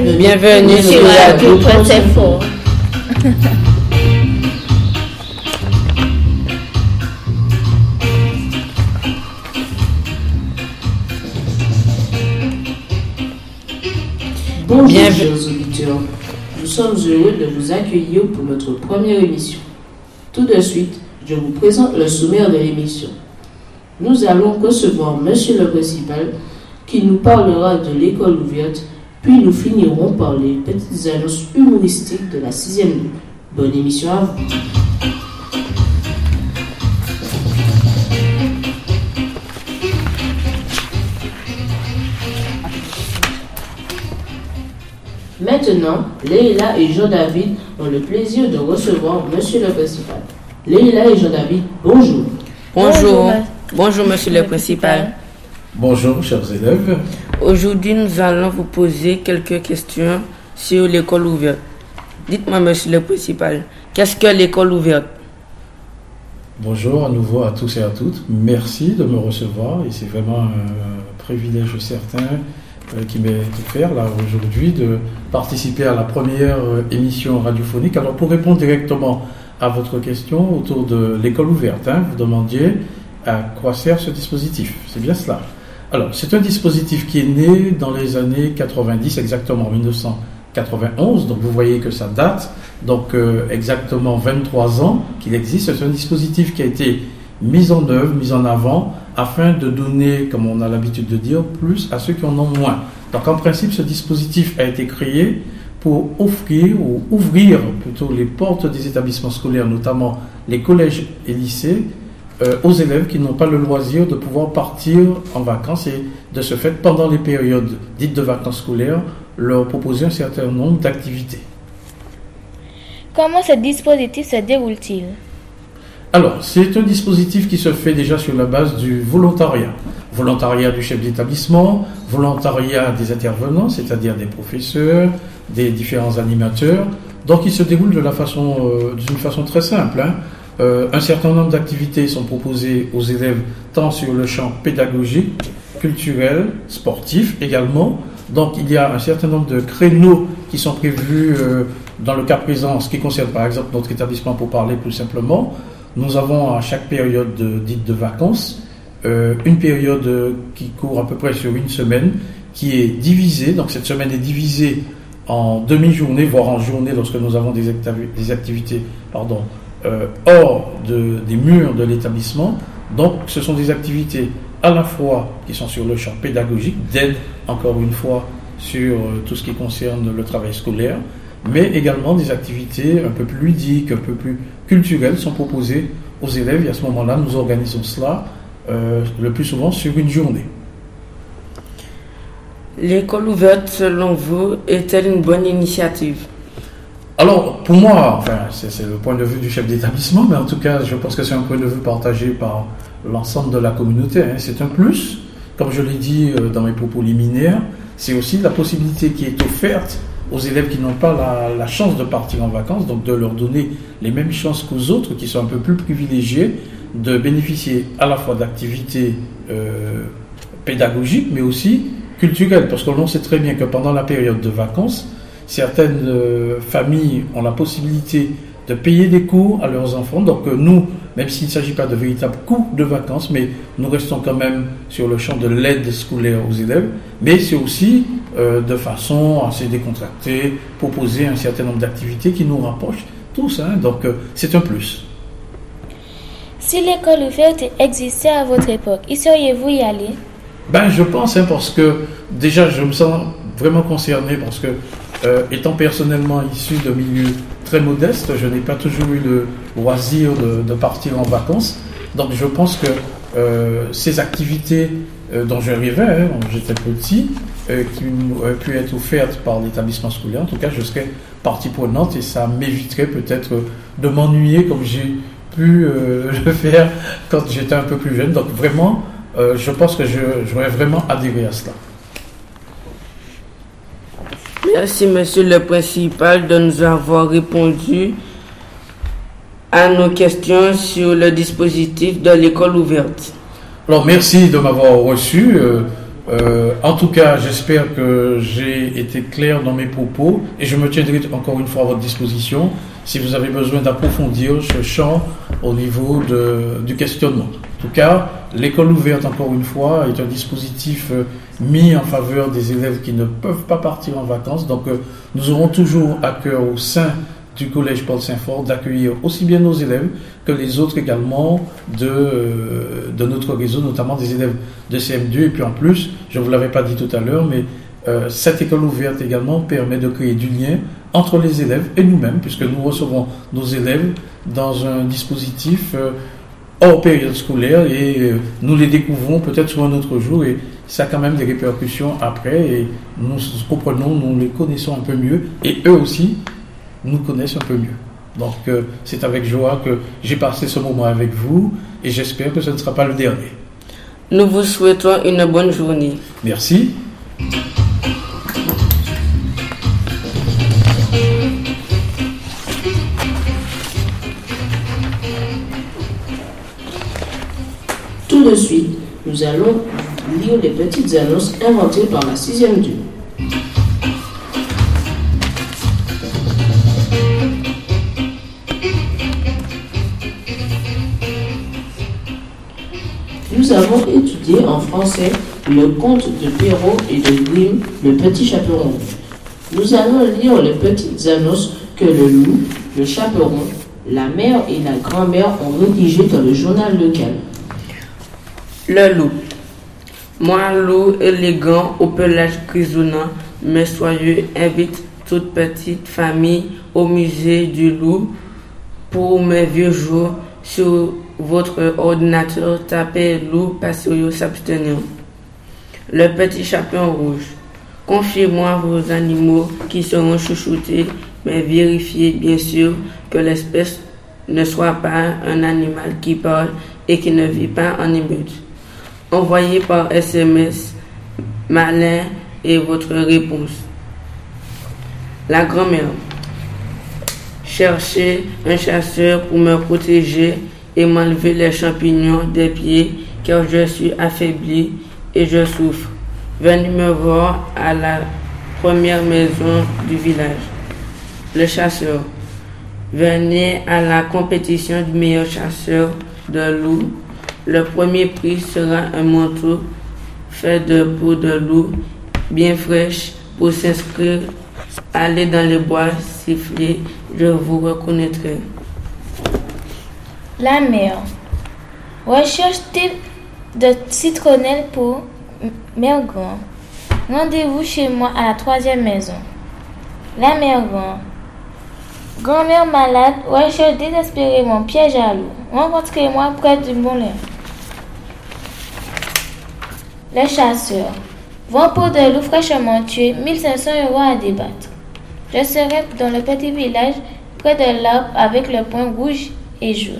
Bienvenue sur Radio Printemps. Bonjour chers auditeurs, nous sommes heureux de vous accueillir pour notre première émission. Tout de suite, je vous présente le sommaire de l'émission. Nous allons recevoir Monsieur le Principal qui nous parlera de l'école ouverte, puis nous finirons par les petites annonces humoristiques de la 6e année. Bonne émission à vous. Maintenant, Leïla et Jean-David ont le plaisir de recevoir Monsieur le Principal. Leïla et Jean-David, bonjour. Bonjour Monsieur le Principal. Bonjour chers élèves. Aujourd'hui, nous allons vous poser quelques questions sur l'école ouverte. Dites-moi Monsieur le Principal, qu'est-ce que l'école ouverte? Bonjour à nouveau à tous et à toutes. Merci de me recevoir et c'est vraiment un privilège certain qui m'est offert là aujourd'hui de participer à la première émission radiophonique. Alors pour répondre directement à votre question autour de l'école ouverte, vous demandiez à quoi sert ce dispositif. C'est bien cela. Alors c'est un dispositif qui est né dans les années 90, exactement en 1991, donc vous voyez que ça date, donc exactement 23 ans qu'il existe. C'est un dispositif qui a été mis en œuvre, mis en avant, afin de donner, comme on a l'habitude de dire, plus à ceux qui en ont moins. Donc en principe, ce dispositif a été créé pour offrir ou ouvrir plutôt les portes des établissements scolaires, notamment les collèges et lycées, aux élèves qui n'ont pas le loisir de pouvoir partir en vacances et de ce fait, pendant les périodes dites de vacances scolaires, leur proposer un certain nombre d'activités. Comment ce dispositif se déroule-t-il ? Alors, c'est un dispositif qui se fait déjà sur la base du volontariat. Volontariat du chef d'établissement, volontariat des intervenants, c'est-à-dire des professeurs, des différents animateurs. Donc, il se déroule d'une façon très simple. Un certain nombre d'activités sont proposées aux élèves, tant sur le champ pédagogique, culturel, sportif également. Donc, il y a un certain nombre de créneaux qui sont prévus dans le cas présent, en ce qui concerne par exemple notre établissement, pour parler plus simplement. Nous avons à chaque période dite de vacances, une période qui court à peu près sur une semaine, qui est divisée. Donc cette semaine est divisée en demi-journée, voire en journée, lorsque nous avons des activités hors des murs de l'établissement. Donc ce sont des activités à la fois qui sont sur le champ pédagogique, d'aide encore une fois sur tout ce qui concerne le travail scolaire, mais également des activités un peu plus ludiques, un peu plus culturelles sont proposées aux élèves et à ce moment-là, nous organisons cela le plus souvent sur une journée. L'école ouverte, selon vous, est-elle une bonne initiative? Alors, pour moi, c'est le point de vue du chef d'établissement, mais en tout cas, je pense que c'est un point de vue partagé par l'ensemble de la communauté. C'est un plus, comme je l'ai dit dans mes propos liminaires, c'est aussi la possibilité qui est offerte aux élèves qui n'ont pas la chance de partir en vacances, donc de leur donner les mêmes chances qu'aux autres qui sont un peu plus privilégiés, de bénéficier à la fois d'activités pédagogiques, mais aussi culturelles, parce que l'on sait très bien que pendant la période de vacances, certaines familles ont la possibilité de payer des cours à leurs enfants. Donc nous, même s'il ne s'agit pas de véritables cours de vacances, mais nous restons quand même sur le champ de l'aide scolaire aux élèves, mais c'est aussi de façon assez décontractée, proposer un certain nombre d'activités qui nous rapprochent tous. Donc c'est un plus. Si l'école ouverte existait à votre époque, y seriez-vous y aller? Je pense, parce que déjà je me sens vraiment concerné, parce que étant personnellement issu de milieux très modestes, je n'ai pas toujours eu le loisir de partir en vacances. Donc je pense que ces activités dont je rêvais, quand j'étais petit, qui auraient pu être offertes par l'établissement scolaire, en tout cas je serais partie prenante et ça m'éviterait peut-être de m'ennuyer comme j'ai pu le faire quand j'étais un peu plus jeune. Donc vraiment, je pense que j'aurais vraiment adhéré à cela. Merci, Monsieur le Principal, de nous avoir répondu à nos questions sur le dispositif de l'école ouverte. Alors, merci de m'avoir reçu. En tout cas, j'espère que j'ai été clair dans mes propos et je me tiendrai encore une fois à votre disposition si vous avez besoin d'approfondir ce champ au niveau du questionnement. En tout cas, l'école ouverte, encore une fois, est un dispositif mis en faveur des élèves qui ne peuvent pas partir en vacances. Donc, nous aurons toujours à cœur au sein du Collège Paul Saint-Fort d'accueillir aussi bien nos élèves que les autres également de notre réseau, notamment des élèves de CM2. Et puis en plus, je ne vous l'avais pas dit tout à l'heure, mais cette école ouverte également permet de créer du lien entre les élèves et nous-mêmes, puisque nous recevons nos élèves dans un dispositif hors période scolaire et nous les découvrons peut-être sur un autre jour et ça a quand même des répercussions après et nous comprenons, nous les connaissons un peu mieux et eux aussi nous connaissent un peu mieux. Donc c'est avec joie que j'ai passé ce moment avec vous et j'espère que ce ne sera pas le dernier. Nous vous souhaitons une bonne journée. Merci. Tout de suite, nous allons lire les petites annonces inventées par la 6e D. Nous avons étudié en français le conte de Perrault et de Grimm, Le Petit Chaperon Rouge. Nous allons lire les petites annonces que le loup, le chaperon, la mère et la grand-mère ont rédigées dans le journal local. Le loup. Moi, loup élégant, au pelage grisonnant, mais soyeux, invite toute petite famille au musée du loup. Pour mes vieux jours, sur votre ordinateur, tapez loup, passerio, s'abstenir. Le petit chaperon rouge. Confiez-moi vos animaux qui seront chouchoutés, mais vérifiez bien sûr que l'espèce ne soit pas un animal qui parle et qui ne vit pas en émeute. Envoyez par SMS malin et votre réponse. La grand-mère. Cherchez un chasseur pour me protéger et m'enlever les champignons des pieds car je suis affaibli et je souffre. Venez me voir à la première maison du village. Le chasseur. Venez à la compétition du meilleur chasseur de loups. Le premier prix sera un manteau fait de peau de loup bien fraîche. Pour s'inscrire, allez dans les bois, sifflez, je vous reconnaîtrai. La mère. Recherche type de citronnelle pour mère grand. Rendez-vous chez moi à la 3e maison. La mère grand. Grand-mère malade, recherche désespérément piège à loup. Rencontrez-moi près du moulin. Le chasseur. Vent peau de loup fraîchement tué, 1500 € à débattre. Je serai dans le petit village près de l'arbre avec le point rouge et jaune.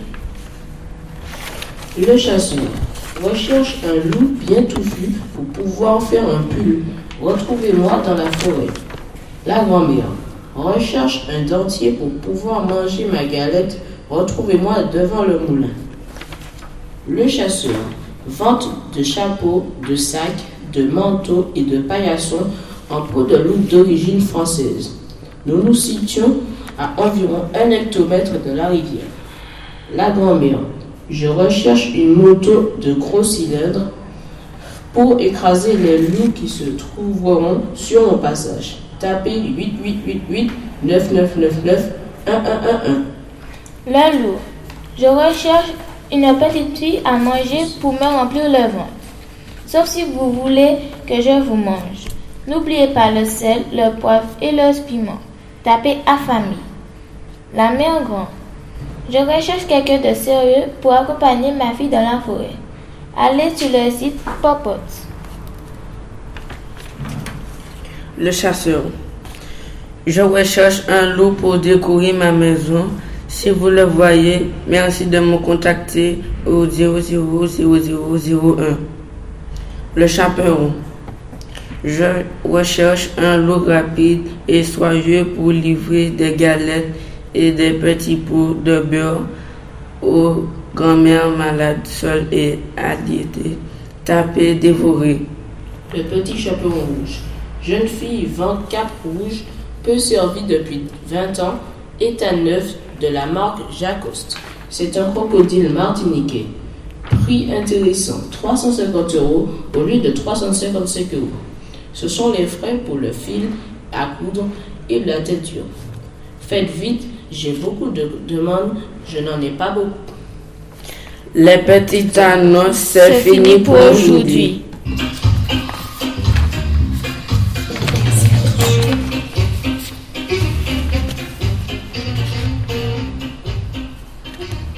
Le chasseur. Recherche un loup bien touffu pour pouvoir faire un pull. Retrouvez-moi dans la forêt. La grand-mère. Recherche un dentier pour pouvoir manger ma galette. Retrouvez-moi devant le moulin. Le chasseur. Vente de chapeaux, de sacs, de manteaux et de paillassons en peau de loup d'origine française. Nous nous situons à environ 1 hectomètre de la rivière. La grand-mère. Je recherche une moto de gros cylindres pour écraser les loups qui se trouveront sur mon passage. Tapez 8888 9999 1111. Le loup. Je recherche une petite fille à manger pour me remplir le ventre. Sauf si vous voulez que je vous mange. N'oubliez pas le sel, le poivre et le piment. Tapez affamé. La mère grand. Je recherche quelqu'un de sérieux pour accompagner ma fille dans la forêt. Allez sur le site Popote. Le chasseur. Je recherche un loup pour décorer ma maison. Si vous le voyez, merci de me contacter au 000001. Le chaperon. Je recherche un loup rapide et soyeux pour livrer des galettes et des petits pots de beurre aux grand-mères malades, seules et aliénées. Tapez dévorer. le petit chaperon rouge. Jeune fille vente cap rouge, peu servie depuis 20 ans, état neuf de la marque Jacoste. C'est un crocodile martiniquais. Prix intéressant, 350 € au lieu de 355 €. Ce sont les frais pour le fil à coudre et la teinture. Faites vite, j'ai beaucoup de demandes, je n'en ai pas beaucoup. Les petites annonces, c'est fini pour aujourd'hui.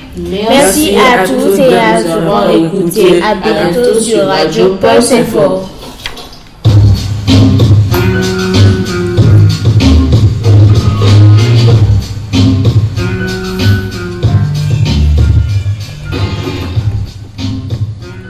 Merci à tous et à nous avoir écoutés. À bientôt sur Radio Pulse Info.